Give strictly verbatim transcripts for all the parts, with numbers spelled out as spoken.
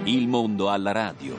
Il mondo alla radio.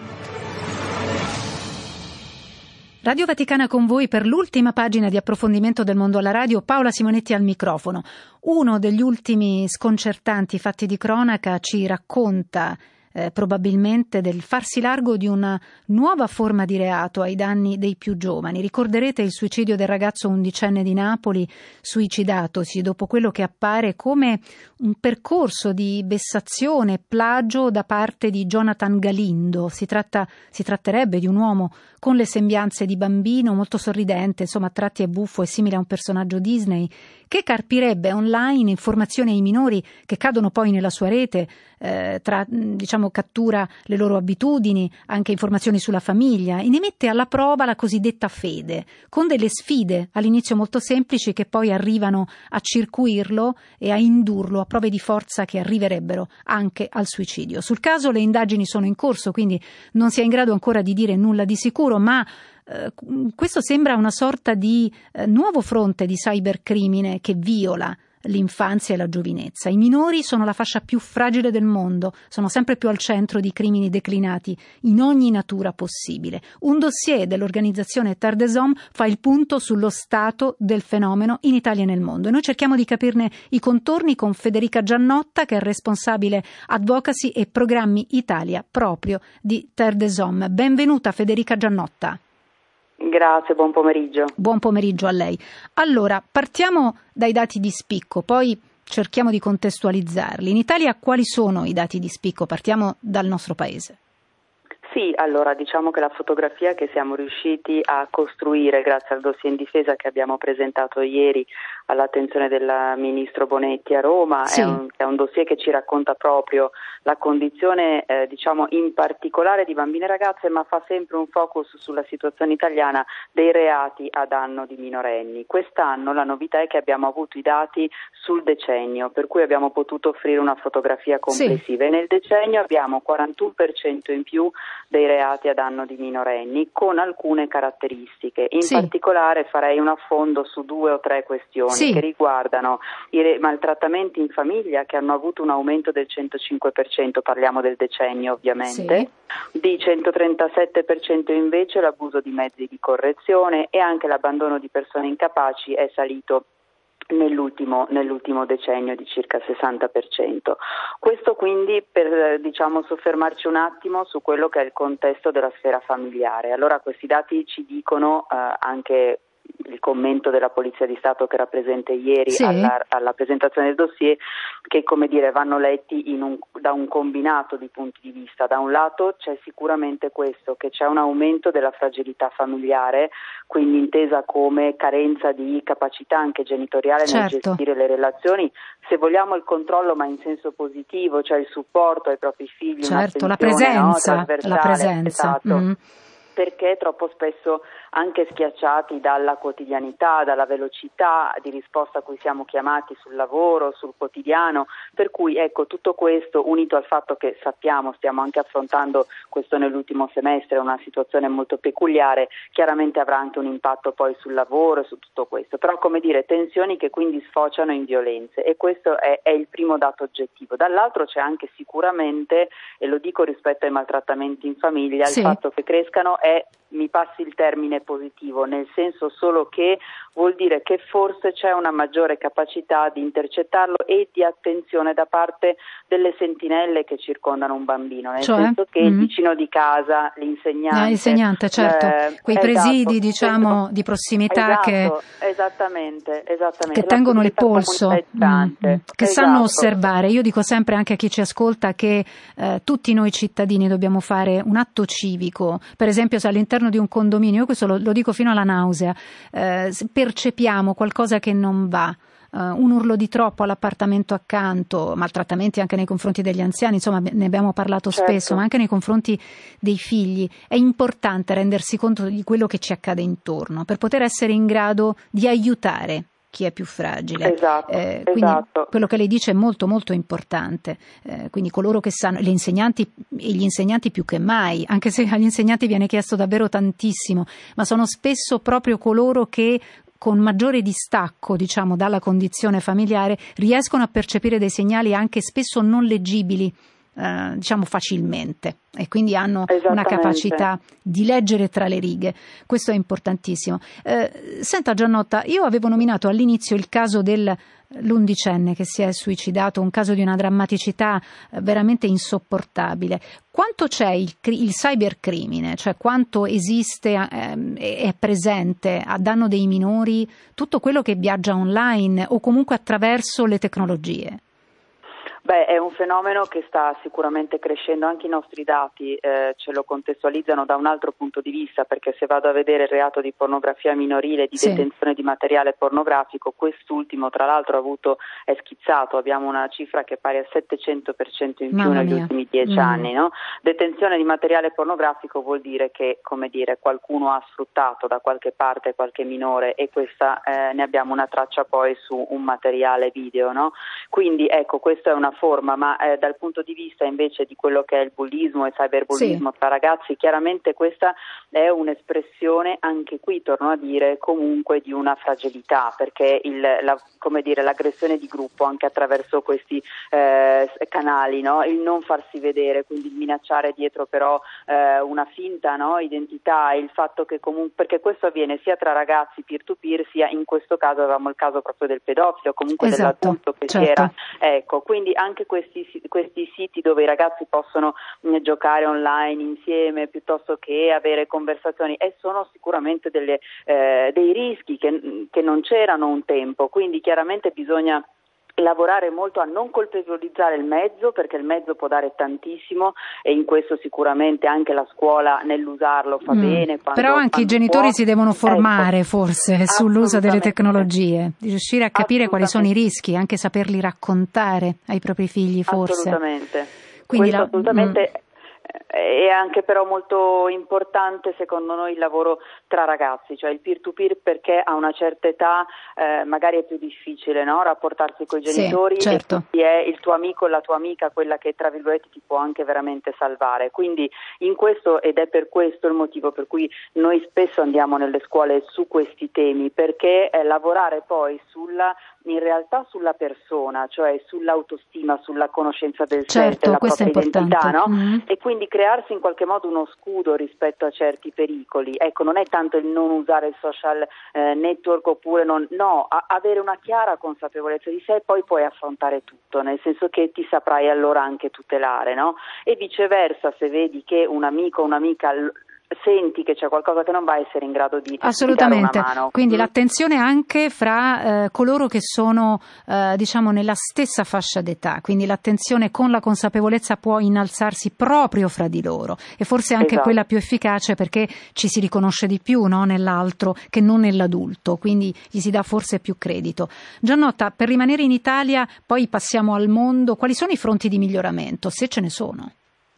Radio Vaticana con voi per l'ultima pagina di approfondimento del mondo alla radio. Paola Simonetti al microfono. Uno degli ultimi sconcertanti fatti di cronaca ci racconta eh, probabilmente del farsi largo di una nuova forma di reato ai danni dei più giovani. Ricorderete il suicidio del ragazzo undicenne di Napoli, suicidatosi dopo quello che appare come un percorso di vessazione e plagio da parte di Jonathan Galindo. Si tratta, si tratterebbe di un uomo con le sembianze di bambino, molto sorridente, insomma a tratti è buffo e simile a un personaggio Disney, che carpirebbe online informazioni ai minori che cadono poi nella sua rete, eh, tra, diciamo cattura le loro abitudini, anche informazioni sulla famiglia, e ne mette alla prova la cosiddetta fede, con delle sfide all'inizio molto semplici che poi arrivano a circuirlo e a indurlo a prove di forza che arriverebbero anche al suicidio. Sul caso le indagini sono in corso, quindi non si è in grado ancora di dire nulla di sicuro, ma eh, questo sembra una sorta di eh, nuovo fronte di cybercrimine che viola l'infanzia e la giovinezza. I minori sono la fascia più fragile del mondo, sono sempre più al centro di crimini declinati in ogni natura possibile. Un dossier dell'organizzazione Terre des Hommes fa il punto sullo stato del fenomeno in Italia e nel mondo e noi cerchiamo di capirne i contorni con Federica Giannotta, che è responsabile advocacy e programmi Italia proprio di Terre des Hommes. Benvenuta Federica Giannotta. Grazie, buon pomeriggio. Buon pomeriggio a lei. Allora, partiamo dai dati di spicco, poi cerchiamo di contestualizzarli. In Italia quali sono i dati di spicco? Partiamo dal nostro paese. Sì, allora diciamo che la fotografia che siamo riusciti a costruire grazie al dossier in difesa che abbiamo presentato ieri all'attenzione del ministro Bonetti a Roma, sì. è, un, è un dossier che ci racconta proprio la condizione eh, diciamo in particolare di bambine e ragazze, ma fa sempre un focus sulla situazione italiana dei reati a danno di minorenni. Quest'anno la novità è che abbiamo avuto i dati sul decennio, per cui abbiamo potuto offrire una fotografia complessiva, sì. E nel decennio abbiamo quarantuno per cento in più dei reati a danno di minorenni, con alcune caratteristiche. In sì. particolare farei un affondo su due o tre questioni sì. che riguardano i re- maltrattamenti in famiglia, che hanno avuto un aumento del centocinque per cento, parliamo del decennio ovviamente, sì. di centotrentasette per cento invece l'abuso di mezzi di correzione, e anche l'abbandono di persone incapaci è salito Nell'ultimo, nell'ultimo decennio di circa il sessanta per cento. Questo quindi per diciamo soffermarci un attimo su quello che è il contesto della sfera familiare. Allora questi dati ci dicono eh, anche il commento della Polizia di Stato che era presente ieri sì. alla, alla presentazione del dossier, che come dire vanno letti in un, da un combinato di punti di vista. Da un lato c'è sicuramente questo, che c'è un aumento della fragilità familiare, quindi intesa come carenza di capacità anche genitoriale certo. nel gestire le relazioni, se vogliamo il controllo ma in senso positivo, cioè il supporto ai propri figli, certo, la presenza, no, la presenza. Esatto. Mm. Perché troppo spesso anche schiacciati dalla quotidianità, dalla velocità di risposta a cui siamo chiamati sul lavoro, sul quotidiano, per cui ecco tutto questo unito al fatto che sappiamo, stiamo anche affrontando questo nell'ultimo semestre, una situazione molto peculiare, chiaramente avrà anche un impatto poi sul lavoro e su tutto questo, però come dire tensioni che quindi sfociano in violenze, e questo è, è il primo dato oggettivo. Dall'altro c'è anche sicuramente, e lo dico rispetto ai maltrattamenti in famiglia, sì. il fatto che crescano è, mi passi il termine positivo, nel senso solo che vuol dire che forse c'è una maggiore capacità di intercettarlo e di attenzione da parte delle sentinelle che circondano un bambino, nel cioè? senso che mm. il vicino di casa, l'insegnante, ah, l'insegnante certo, eh, quei esatto, presidi diciamo esatto, di prossimità esatto, che, esattamente, esattamente, che tengono il polso, mm, che esatto. sanno osservare. Io dico sempre anche a chi ci ascolta che eh, tutti noi cittadini dobbiamo fare un atto civico, per esempio se all'interno di un condominio, io questo lo, lo dico fino alla nausea, eh, percepiamo qualcosa che non va, uh, un urlo di troppo all'appartamento accanto, maltrattamenti anche nei confronti degli anziani, insomma ne abbiamo parlato certo. spesso, ma anche nei confronti dei figli, è importante rendersi conto di quello che ci accade intorno per poter essere in grado di aiutare chi è più fragile. Esatto, eh, quindi esatto. quello che lei dice è molto molto importante, eh, quindi coloro che sanno, le insegnanti e gli insegnanti più che mai, anche se agli insegnanti viene chiesto davvero tantissimo, ma sono spesso proprio coloro che con maggiore distacco, diciamo, dalla condizione familiare riescono a percepire dei segnali anche spesso non leggibili eh, diciamo facilmente, e quindi hanno una capacità di leggere tra le righe. Questo è importantissimo. Eh, senta Giannotta, io avevo nominato all'inizio il caso dell'undicenne che si è suicidato, un caso di una drammaticità veramente insopportabile. Quanto c'è il, il cybercrimine, cioè quanto esiste, eh, è presente a danno dei minori tutto quello che viaggia online o comunque attraverso le tecnologie? Beh, è un fenomeno che sta sicuramente crescendo, anche i nostri dati eh, ce lo contestualizzano da un altro punto di vista, perché se vado a vedere il reato di pornografia minorile, di sì. detenzione di materiale pornografico, quest'ultimo tra l'altro ha avuto, è schizzato, abbiamo una cifra che è pari al settecento per cento in più Mamma negli mia. ultimi dieci mm. anni, no? Detenzione di materiale pornografico vuol dire che, come dire, qualcuno ha sfruttato da qualche parte qualche minore e questa eh, ne abbiamo una traccia poi su un materiale video, no? Quindi ecco, questa è una forma, ma eh, dal punto di vista invece di quello che è il bullismo e il cyberbullismo sì. tra ragazzi, chiaramente questa è un'espressione, anche qui torno a dire, comunque di una fragilità, perché il, la, come dire, l'aggressione di gruppo anche attraverso questi eh, canali, no? Il non farsi vedere, quindi il minacciare dietro però eh, una finta, no? identità, il fatto che comunque, perché questo avviene sia tra ragazzi peer to peer, sia in questo caso avevamo il caso proprio del pedofilo, comunque esatto, dell'adulto che certo. si era, ecco, quindi anche questi, questi siti dove i ragazzi possono mh, giocare online insieme piuttosto che avere conversazioni, e sono sicuramente delle, eh, dei rischi che, che non c'erano un tempo, quindi chiaramente bisogna lavorare molto a non colpevolizzare il mezzo, perché il mezzo può dare tantissimo e in questo sicuramente anche la scuola nell'usarlo fa mm. bene. Quando, Però anche i genitori può. si devono formare ecco. forse sull'uso delle tecnologie, di riuscire a capire quali sono i rischi, anche saperli raccontare ai propri figli forse. Assolutamente. Quindi la, assolutamente. Mm. È anche però molto importante secondo noi il lavoro tra ragazzi, cioè il peer to peer, perché a una certa età eh, magari è più difficile, no? rapportarsi con i genitori, sì, certo. e chi è il tuo amico, la tua amica, quella che tra virgolette ti può anche veramente salvare. Quindi in questo, ed è per questo il motivo per cui noi spesso andiamo nelle scuole su questi temi, perché eh, lavorare poi sulla in realtà sulla persona, cioè sull'autostima, sulla conoscenza del certo, sé, della propria identità, no? Mm-hmm. E quindi crearsi in qualche modo uno scudo rispetto a certi pericoli. Ecco, non è tanto il non usare il social eh, network oppure non, no, a- avere una chiara consapevolezza di sé e poi puoi affrontare tutto, nel senso che ti saprai allora anche tutelare, no? E viceversa, se vedi che un amico o un'amica l- senti che c'è qualcosa che non va, essere in grado di, assolutamente. di dare una mano. Quindi mm. l'attenzione anche fra eh, coloro che sono eh, diciamo nella stessa fascia d'età, quindi l'attenzione con la consapevolezza può innalzarsi proprio fra di loro, e forse anche esatto. quella più efficace, perché ci si riconosce di più, no, nell'altro che non nell'adulto, quindi gli si dà forse più credito. Giannotta, per rimanere in Italia poi passiamo al mondo, quali sono i fronti di miglioramento, se ce ne sono?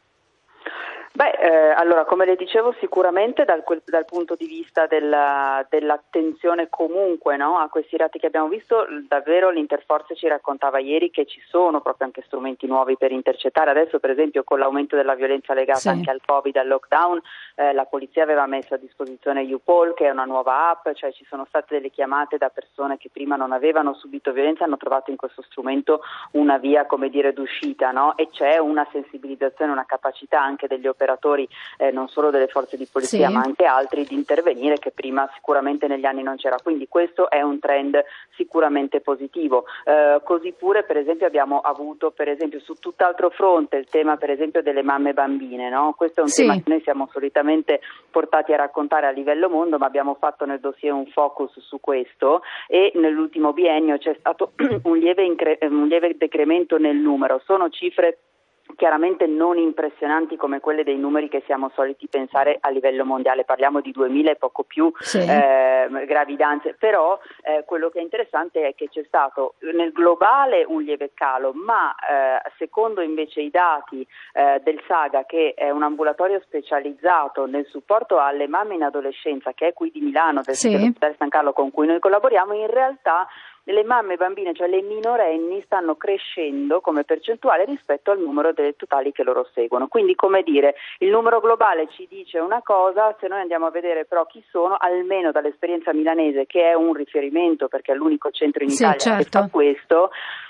Beh, eh, allora, come le dicevo, sicuramente dal, dal punto di vista della, dell'attenzione comunque, no, a questi reati che abbiamo visto, davvero l'Interforce ci raccontava ieri che ci sono proprio anche strumenti nuovi per intercettare. Adesso, per esempio, con l'aumento della violenza legata sì. anche al Covid, al lockdown, eh, la polizia aveva messo a disposizione YouPol, che è una nuova app, cioè ci sono state delle chiamate da persone che prima non avevano subito violenza, hanno trovato in questo strumento una via, come dire, d'uscita, no? E c'è una sensibilizzazione, una capacità anche degli operatori Eh, non solo delle forze di polizia sì. ma anche altri di intervenire, che prima sicuramente negli anni non c'era, quindi questo è un trend sicuramente positivo. Eh, così pure per esempio abbiamo avuto per esempio su tutt'altro fronte il tema per esempio delle mamme bambine, no? Questo è un sì. tema che noi siamo solitamente portati a raccontare a livello mondo, ma abbiamo fatto nel dossier un focus su questo, e nell'ultimo biennio c'è stato un lieve, incre- un lieve decremento nel numero. Sono cifre chiaramente non impressionanti come quelle dei numeri che siamo soliti pensare a livello mondiale, parliamo di duemila e poco più sì. eh, gravidanze, però eh, quello che è interessante è che c'è stato nel globale un lieve calo, ma eh, secondo invece i dati eh, del Saga, che è un ambulatorio specializzato nel supporto alle mamme in adolescenza, che è qui di Milano, del sì. dell'ospedale San Carlo con cui noi collaboriamo, in realtà le mamme bambine, cioè le minorenni, stanno crescendo come percentuale rispetto al numero delle totali che loro seguono. Quindi, come dire, il numero globale ci dice una cosa, se noi andiamo a vedere però chi sono, almeno dall'esperienza milanese, che è un riferimento perché è l'unico centro in Italia sì, certo. che fa questo,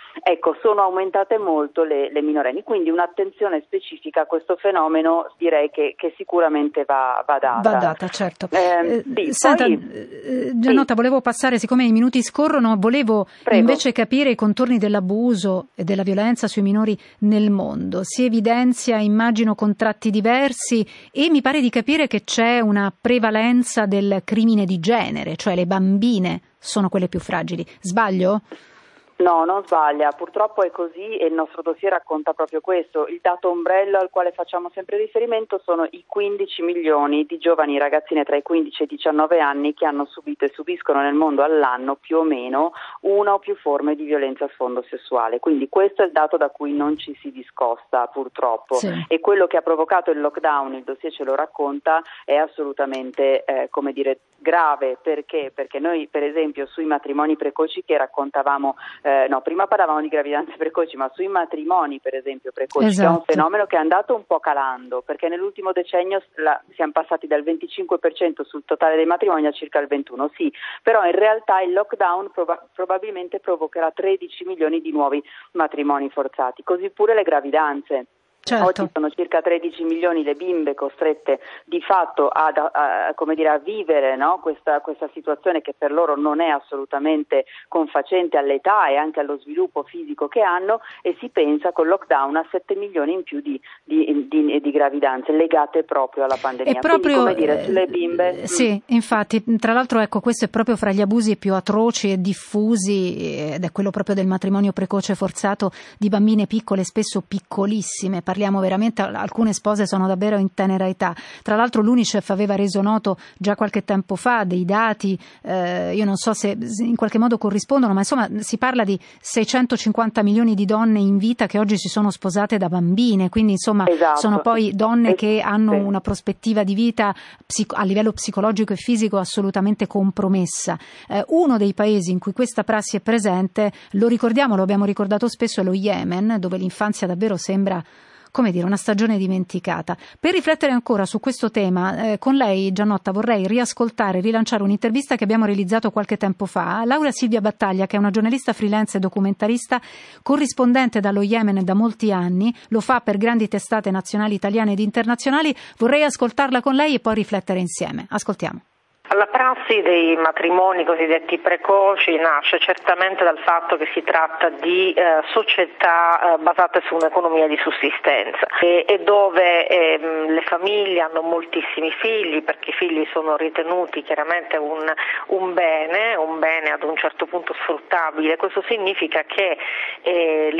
Ecco, sono aumentate molto le, le minorenni, quindi un'attenzione specifica a questo fenomeno direi che, che sicuramente va, va data. Va data, certo. Eh, eh, sì, senta, poi, eh, Giannotta, sì. volevo passare, siccome i minuti scorrono, volevo Prego. invece capire i contorni dell'abuso e della violenza sui minori nel mondo. Si evidenzia, immagino, contratti diversi e mi pare di capire che c'è una prevalenza del crimine di genere, cioè le bambine sono quelle più fragili. Sbaglio? No, non sbaglia, purtroppo è così e il nostro dossier racconta proprio questo. Il dato ombrello al quale facciamo sempre riferimento sono i quindici milioni di giovani ragazzine tra i quindici e i diciannove anni che hanno subito e subiscono nel mondo all'anno più o meno una o più forme di violenza a sfondo sessuale. Quindi questo è il dato da cui non ci si discosta purtroppo, sì. E quello che ha provocato il lockdown, il dossier ce lo racconta, è assolutamente eh, come dire grave. Perché? Perché noi per esempio sui matrimoni precoci che raccontavamo Eh, no, prima parlavamo di gravidanze precoci, ma sui matrimoni per esempio precoci, esatto. Che è un fenomeno che è andato un po' calando, perché nell'ultimo decennio la, siamo passati dal venticinque per cento sul totale dei matrimoni a circa il ventuno per cento, sì, però in realtà il lockdown proba- probabilmente provocherà tredici milioni di nuovi matrimoni forzati, così pure le gravidanze. Certo. Oggi sono circa tredici milioni le bimbe costrette di fatto ad, a, a, come dire, a vivere, no? questa, questa situazione che per loro non è assolutamente confacente all'età e anche allo sviluppo fisico che hanno, e si pensa col lockdown a sette milioni in più di, di, di, di gravidanze legate proprio alla pandemia. È proprio, Quindi, come dire, sulle bimbe... Eh, sì, mh. infatti, tra l'altro ecco, questo è proprio fra gli abusi più atroci e diffusi, ed è quello proprio del matrimonio precoce forzato di bambine piccole, spesso piccolissime. Parliamo veramente, alcune spose sono davvero in tenera età. Tra l'altro l'Unicef aveva reso noto già qualche tempo fa dei dati, eh, io non so se in qualche modo corrispondono, ma insomma si parla di seicentocinquanta milioni di donne in vita che oggi si sono sposate da bambine, quindi insomma esatto. sono poi donne es- che hanno sì. una prospettiva di vita psico- a livello psicologico e fisico assolutamente compromessa. Eh, uno dei paesi in cui questa prassi è presente, lo ricordiamo, lo abbiamo ricordato spesso, è lo Yemen, dove l'infanzia davvero sembra, come dire, una stagione dimenticata. Per riflettere ancora su questo tema, eh, con lei, Giannotta, vorrei riascoltare, rilanciare un'intervista che abbiamo realizzato qualche tempo fa a Laura Silvia Battaglia, che è una giornalista freelance e documentarista, corrispondente dallo Yemen da molti anni, lo fa per grandi testate nazionali italiane ed internazionali. Vorrei ascoltarla con lei e poi riflettere insieme. Ascoltiamo. La prassi dei matrimoni cosiddetti precoci nasce certamente dal fatto che si tratta di eh, società eh, basate su un'economia di sussistenza e, e dove eh, le famiglie hanno moltissimi figli, perché i figli sono ritenuti chiaramente un, un bene, un bene ad un certo punto sfruttabile. Questo significa che eh,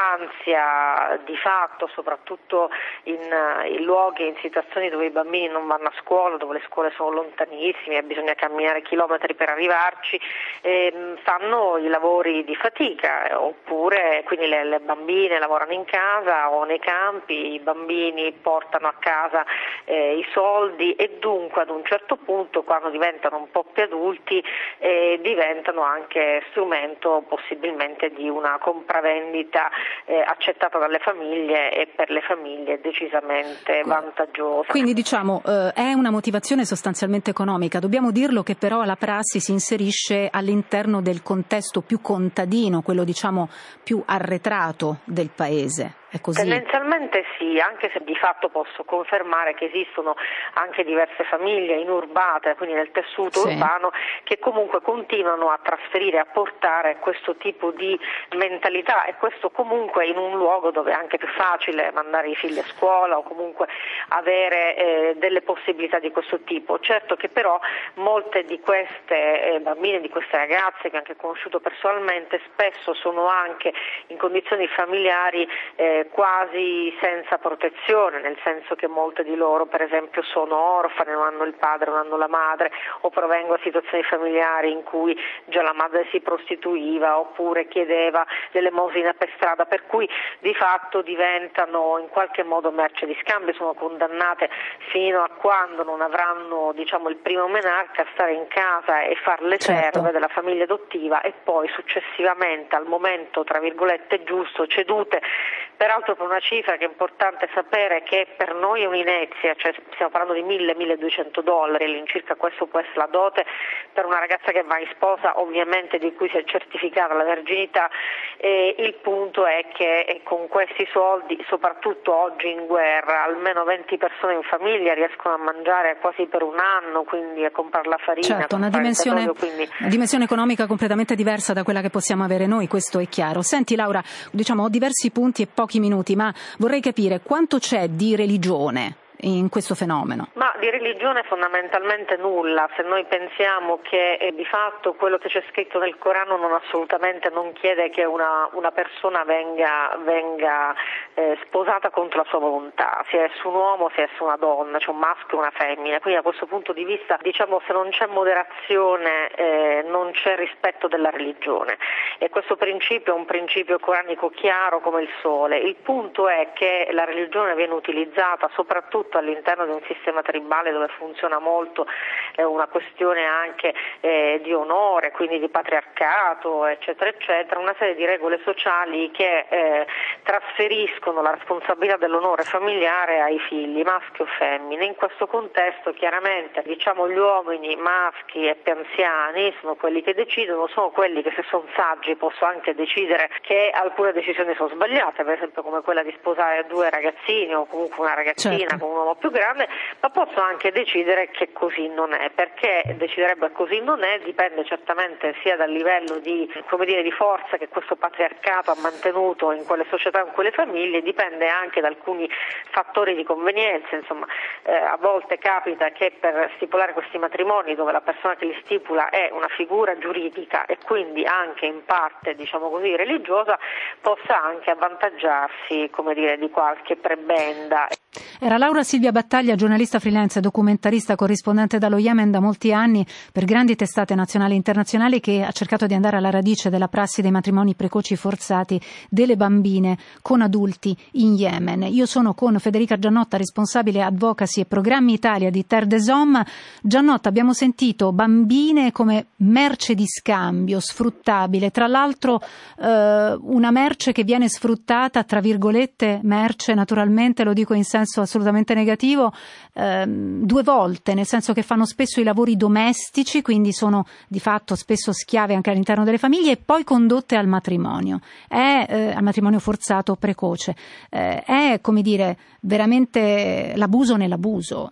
l'infanzia di fatto, soprattutto in, in luoghi, in situazioni dove i bambini non vanno a scuola, dove le scuole sono lontanissime, bisogna camminare chilometri per arrivarci, eh, fanno i lavori di fatica, oppure quindi le, le bambine lavorano in casa o nei campi, i bambini portano a casa eh, i soldi e dunque ad un certo punto, quando diventano un po' più adulti, eh, diventano anche strumento possibilmente di una compravendita eh, accettata dalle famiglie e per le famiglie decisamente vantaggiosa. Quindi diciamo eh, è una motivazione sostanzialmente economica. Dobbiamo dirlo che però la prassi si inserisce all'interno del contesto più contadino, quello diciamo più arretrato del paese. È così? Tendenzialmente sì, anche se di fatto posso confermare che esistono anche diverse famiglie inurbate, quindi nel tessuto sì. urbano, che comunque continuano a trasferire, a portare questo tipo di mentalità, e questo comunque in un luogo dove è anche più facile mandare i figli a scuola o comunque avere eh, delle possibilità di questo tipo. Certo che però molte di queste eh, bambine, di queste ragazze che ho anche conosciuto personalmente, spesso sono anche in condizioni familiari eh, quasi senza protezione, nel senso che molte di loro per esempio sono orfane, non hanno il padre, non hanno la madre, o provengono da situazioni familiari in cui già la madre si prostituiva oppure chiedeva l'elemosina per strada, per cui di fatto diventano in qualche modo merce di scambio, sono condannate fino a quando non avranno diciamo il primo menarca a stare in casa e far le certo. serve della famiglia adottiva, e poi successivamente al momento tra virgolette giusto, cedute peraltro per una cifra che è importante sapere che per noi è un'inezia, cioè stiamo parlando di mille milleduecento dollari, all'incirca questo può essere la dote per una ragazza che va in sposa, ovviamente di cui si è certificata la verginità. E il punto è che con questi soldi, soprattutto oggi in guerra, almeno venti persone in famiglia riescono a mangiare quasi per un anno, quindi a comprare la farina. Certo, una dimensione, petrolio, quindi... una dimensione economica completamente diversa da quella che possiamo avere noi, questo è chiaro. Senti Laura, diciamo ho diversi punti e pochi minuti, ma vorrei capire quanto c'è di religione in questo fenomeno? Ma di religione fondamentalmente nulla, se noi pensiamo che eh, di fatto quello che c'è scritto nel Corano non assolutamente non chiede che una, una persona venga, venga eh, sposata contro la sua volontà, sia esso un uomo sia esso una donna, cioè un maschio e una femmina, quindi da questo punto di vista diciamo se non c'è moderazione eh, non c'è rispetto della religione, e questo principio è un principio coranico chiaro come il sole. Il punto è che la religione viene utilizzata soprattutto all'interno di un sistema tribale dove funziona molto eh, una questione anche eh, di onore, quindi di patriarcato, eccetera, eccetera, una serie di regole sociali che eh, trasferiscono la responsabilità dell'onore familiare ai figli, maschi o femmine. In questo contesto chiaramente diciamo gli uomini maschi e più anziani sono quelli che decidono, sono quelli che se sono saggi possono anche decidere che alcune decisioni sono sbagliate, per esempio come quella di sposare due ragazzini o comunque una ragazzina, certo, con un uomo più grande, ma posso anche decidere che così non è. Perché deciderebbe così non è dipende certamente sia dal livello di, come dire, di forza che questo patriarcato ha mantenuto in quelle società, in quelle famiglie, dipende anche da alcuni fattori di convenienza. Insomma, eh, a volte capita che per stipulare questi matrimoni dove la persona che li stipula è una figura giuridica e quindi anche in parte, diciamo così, religiosa, possa anche avvantaggiarsi, come dire, di qualche prebenda. Era Laura Silvia Battaglia, giornalista freelance, documentarista, corrispondente dallo Yemen da molti anni per grandi testate nazionali e internazionali, che ha cercato di andare alla radice della prassi dei matrimoni precoci forzati delle bambine con adulti in Yemen. Io sono con Federica Giannotta, responsabile advocacy e programmi Italia di Terre des Hommes. Giannotta, abbiamo sentito bambine come merce di scambio, sfruttabile, tra l'altro eh, una merce che viene sfruttata, tra virgolette merce naturalmente, lo dico in senso assolutamente negativo, ehm, due volte, nel senso che fanno spesso i lavori domestici, quindi sono di fatto spesso schiave anche all'interno delle famiglie, e poi condotte al matrimonio, è eh, al matrimonio forzato precoce, eh, è come dire veramente l'abuso nell'abuso.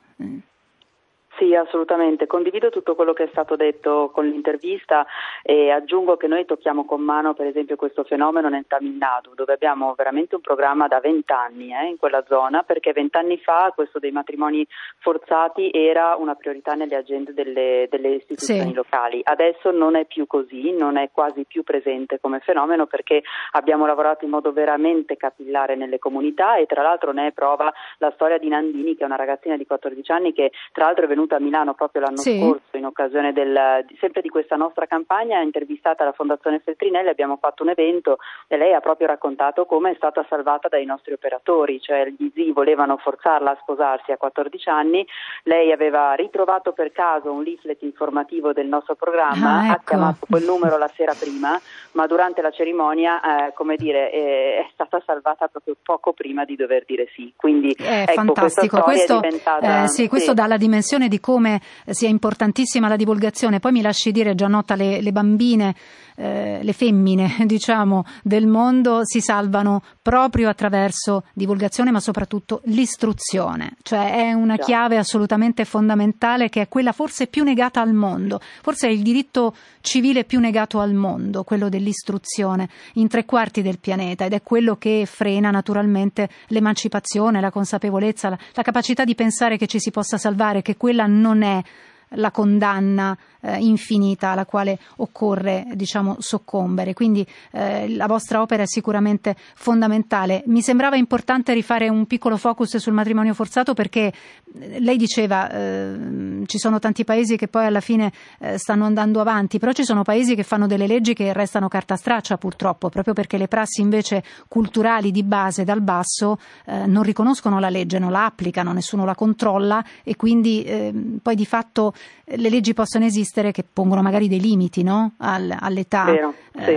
Sì, assolutamente, condivido tutto quello che è stato detto con l'intervista e aggiungo che noi tocchiamo con mano per esempio questo fenomeno nel Tamil Nadu, dove abbiamo veramente un programma da vent'anni eh, in quella zona, perché vent'anni fa questo dei matrimoni forzati era una priorità nelle agende delle, delle istituzioni sì. locali. Adesso non è più così, non è quasi più presente come fenomeno, perché abbiamo lavorato in modo veramente capillare nelle comunità, e tra l'altro ne è prova la storia di Nandini, che è una ragazzina di quattordici anni che tra l'altro è venuta a Milano proprio l'anno sì. scorso in occasione del, sempre di questa nostra campagna, intervistata alla Fondazione Feltrinelli, abbiamo fatto un evento e lei ha proprio raccontato come è stata salvata dai nostri operatori, cioè gli zii volevano forzarla a sposarsi a quattordici anni, lei aveva ritrovato per caso un leaflet informativo del nostro programma, ah, ecco. ha chiamato quel numero la sera prima, ma durante la cerimonia eh, come dire eh, è stata salvata proprio poco prima di dover dire sì, quindi è ecco, fantastico, questo, è diventata, eh, sì, questo sì. dà la dimensione di come sia importantissima la divulgazione. Poi mi lasci dire, Giannotta, le, le bambine, eh, le femmine diciamo del mondo si salvano proprio attraverso divulgazione, ma soprattutto l'istruzione, cioè è una Già. chiave assolutamente fondamentale, che è quella forse più negata al mondo, forse è il diritto civile più negato al mondo, quello dell'istruzione in tre quarti del pianeta, ed è quello che frena naturalmente l'emancipazione, la consapevolezza, la, la capacità di pensare che ci si possa salvare, che quella non è la condanna eh, infinita alla quale occorre, diciamo, soccombere. Quindi eh, la vostra opera è sicuramente fondamentale. Mi sembrava importante rifare un piccolo focus sul matrimonio forzato, perché lei diceva eh, ci sono tanti paesi che poi alla fine eh, stanno andando avanti, però ci sono paesi che fanno delle leggi che restano carta straccia, purtroppo, proprio perché le prassi invece culturali di base dal basso eh, non riconoscono la legge, non la applicano, nessuno la controlla, e quindi eh, poi di fatto le leggi possono esistere che pongono magari dei limiti, no? All, all'età. Vero, sì. eh,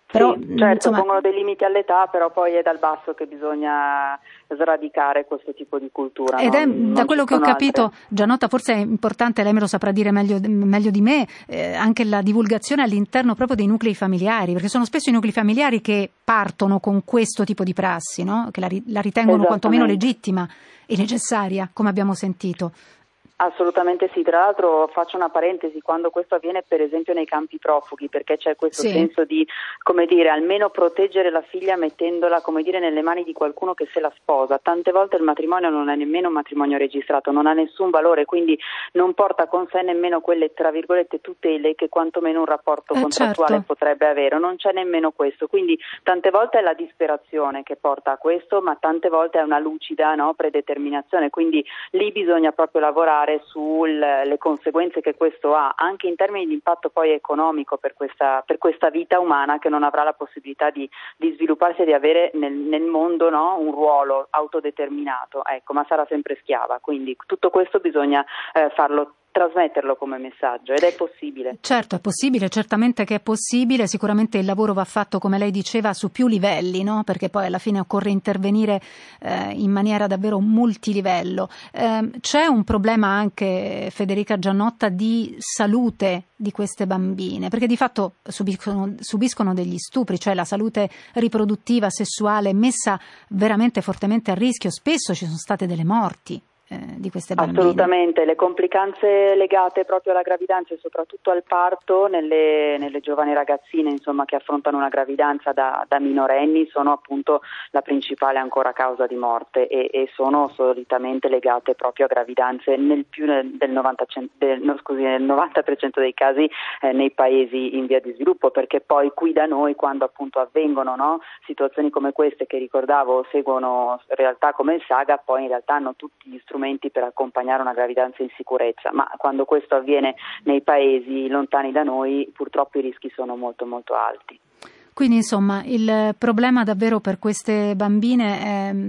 Però, sì, certo, insomma, pongono dei limiti all'età, però poi è dal basso che bisogna sradicare questo tipo di cultura. Ed non, è, non da quello che ho capito, altre... Giannotta, forse è importante, lei me lo saprà dire meglio, meglio di me, eh, anche la divulgazione all'interno proprio dei nuclei familiari, perché sono spesso i nuclei familiari che partono con questo tipo di prassi, no? Che la, la ritengono quantomeno legittima e necessaria, come abbiamo sentito. Assolutamente sì, tra l'altro faccio una parentesi, quando questo avviene per esempio nei campi profughi, perché c'è questo sì. senso di, come dire, almeno proteggere la figlia mettendola, come dire, nelle mani di qualcuno che se la sposa. Tante volte il matrimonio non è nemmeno un matrimonio registrato, non ha nessun valore, quindi non porta con sé nemmeno quelle, tra virgolette, tutele che quantomeno un rapporto eh, contrattuale certo. potrebbe avere, non c'è nemmeno questo, quindi tante volte è la disperazione che porta a questo, ma tante volte è una lucida, no, predeterminazione, quindi lì bisogna proprio lavorare sulle conseguenze che questo ha, anche in termini di impatto poi economico per questa, per questa vita umana che non avrà la possibilità di, di svilupparsi e di avere nel, nel mondo, no, un ruolo autodeterminato, ecco, ma sarà sempre schiava, quindi tutto questo bisogna eh, farlo, trasmetterlo come messaggio, ed è possibile. Certo, è possibile, certamente che è possibile, sicuramente il lavoro va fatto, come lei diceva, su più livelli, no? Perché poi alla fine occorre intervenire eh, in maniera davvero multilivello. Eh, c'è un problema anche, Federica Giannotta, di salute di queste bambine, perché di fatto subiscono, subiscono degli stupri, cioè la salute riproduttiva, sessuale, messa veramente fortemente a rischio, spesso ci sono state delle morti di queste bambine. Assolutamente, le complicanze legate proprio alla gravidanza e soprattutto al parto nelle, nelle giovani ragazzine, insomma, che affrontano una gravidanza da, da minorenni sono appunto la principale ancora causa di morte e, e sono solitamente legate proprio a gravidanze nel più del novanta, del, no, scusi, nel novanta per cento dei casi eh, nei paesi in via di sviluppo, perché poi qui da noi quando appunto avvengono, no, situazioni come queste che ricordavo seguono realtà come il Saga, poi in realtà hanno tutti gli strumenti per accompagnare una gravidanza in sicurezza, ma quando questo avviene nei paesi lontani da noi purtroppo i rischi sono molto molto alti. Quindi insomma il problema davvero per queste bambine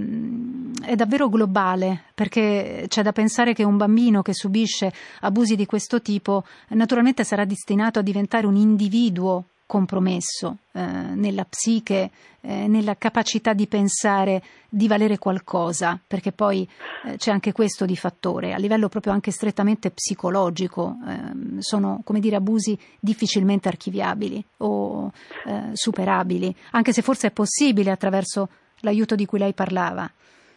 è, è davvero globale, perché c'è da pensare che un bambino che subisce abusi di questo tipo naturalmente sarà destinato a diventare un individuo compromesso eh, nella psiche, eh, nella capacità di pensare di valere qualcosa, perché poi eh, c'è anche questo di fattore, a livello proprio anche strettamente psicologico, eh, sono, come dire, abusi difficilmente archiviabili o eh, superabili, anche se forse è possibile attraverso l'aiuto di cui lei parlava.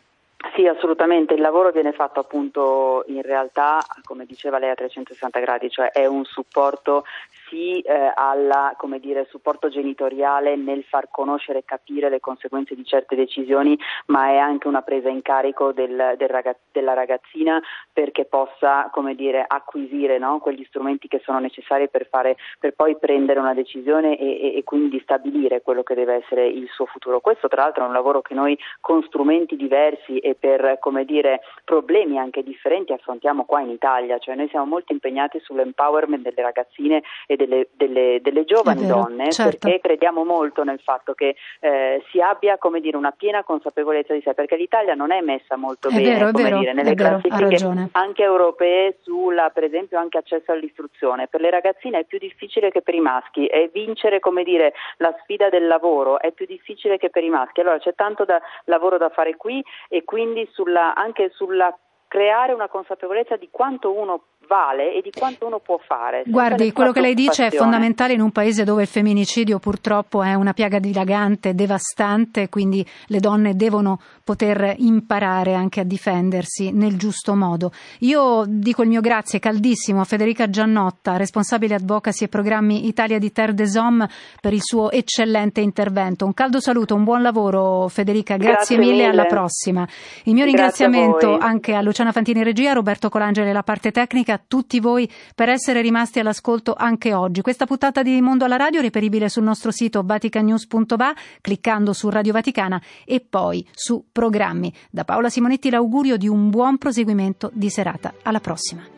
Sì, assolutamente, il lavoro viene fatto appunto in realtà, come diceva lei, a trecentosessanta gradi, cioè è un supporto sì eh, alla, come dire, supporto genitoriale nel far conoscere e capire le conseguenze di certe decisioni, ma è anche una presa in carico del, del ragaz- della ragazzina perché possa, come dire, acquisire, no, quegli strumenti che sono necessari per fare, per poi prendere una decisione e, e, e quindi stabilire quello che deve essere il suo futuro. Questo tra l'altro è un lavoro che noi con strumenti diversi e per, come dire, problemi anche differenti affrontiamo qua in Italia, cioè noi siamo molto impegnati sull'empowerment delle ragazzine e delle, delle, delle giovani vero, donne, certo. Perché crediamo molto nel fatto che eh, si abbia, come dire, una piena consapevolezza di sé, perché l'Italia non è messa molto è bene, vero, come vero, dire, nelle vero, classifiche anche europee sulla, per esempio, anche accesso all'istruzione. Per le ragazzine è più difficile che per i maschi e vincere, come dire, la sfida del lavoro è più difficile che per i maschi. Allora c'è tanto da, lavoro da fare qui e quindi sulla, anche sulla creare una consapevolezza di quanto uno vale e di quanto uno può fare. Guardi, quello che lei dice è fondamentale in un paese dove il femminicidio purtroppo è una piaga dilagante, devastante, quindi le donne devono poter imparare anche a difendersi nel giusto modo. Io dico il mio grazie caldissimo a Federica Giannotta, responsabile advocacy e programmi Italia di Terre des Hommes, per il suo eccellente intervento. Un caldo saluto, un buon lavoro Federica, grazie, grazie mille, mille, alla prossima. Il mio grazie ringraziamento a anche a Luciana Fantini in regia, Roberto Colangeli la parte tecnica, a tutti voi per essere rimasti all'ascolto anche oggi. Questa puntata di Mondo alla Radio è reperibile sul nostro sito vaticanews punto va, cliccando su Radio Vaticana e poi su Programmi. Da Paola Simonetti l'augurio di un buon proseguimento di serata. Alla prossima.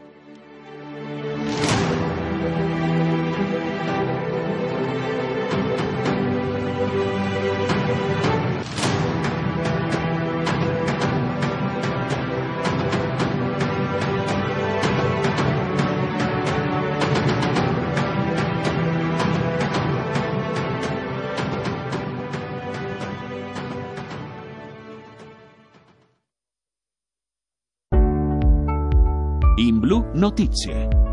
In Blu Notizie.